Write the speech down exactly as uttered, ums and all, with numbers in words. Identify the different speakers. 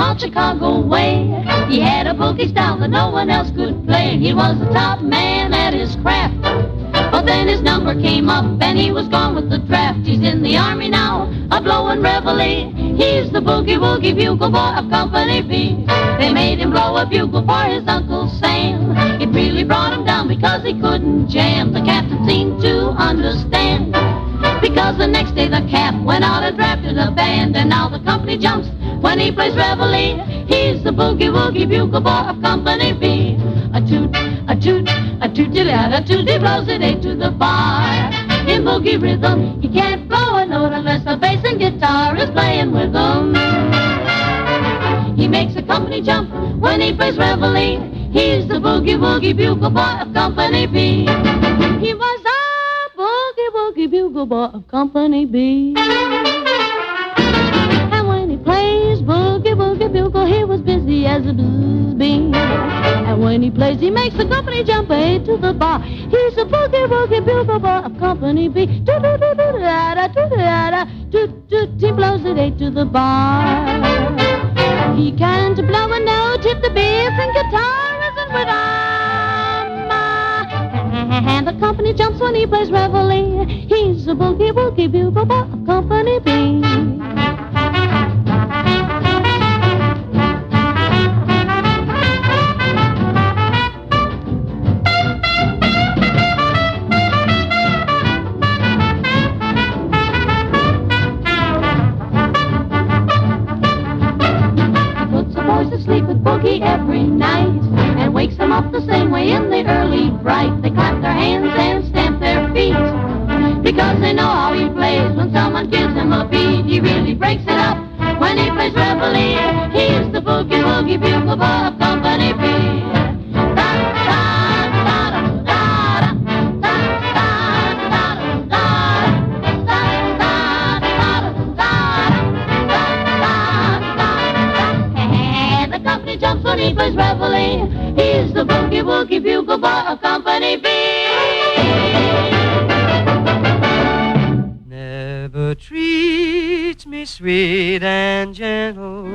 Speaker 1: out Chicago way. He had a boogie style that no one else could play. He was the top man at his craft. But then his number came up and he was gone with the draft. He's in the army now, a blowin' reveille. He's the boogie-woogie bugle boy of Company B. They made him blow a bugle for his Uncle Sam. It really brought him down because he couldn't jam. The captain seemed to understand, because the next day the cap went out and drafted a band. And now the company jumps when he plays reveille. He's the boogie-woogie bugle boy of Company B. A toot, a toot, a toot-a-toot, a toot, he blows it eight to the bar. In boogie rhythm, he can't blow a note unless the bass and guitar is playing with him. He makes the company jump when he plays reveille. He's the boogie-woogie bugle boy of Company B. He was a boogie-woogie bugle boy of Company B. And when he plays boogie-woogie bugle, he was busy as a bzz bee. And when he plays, he makes the company jump eight to the bar. He's a boogie-woogie bugle boy of Company B. Do-do-do-do-da-da, do-da-da, do-do, he blows it eight to the bar. He can't blow a note if the bass and guitar isn't with him. And the company jumps when he plays reveille. He's a boogie-woogie bugle boy of Company B. Sleep with boogie every night and wakes them up the same way in the early bright. They clap their hands and stamp their feet because they know how he plays. When someone gives him a beat, he really breaks it up when he plays reveille. He's the boogie-woogie bugle boy of Company B. Jumps when he plays reveille. He's the boogie-woogie bugle boy of Company B.
Speaker 2: Never treat me sweet and gentle.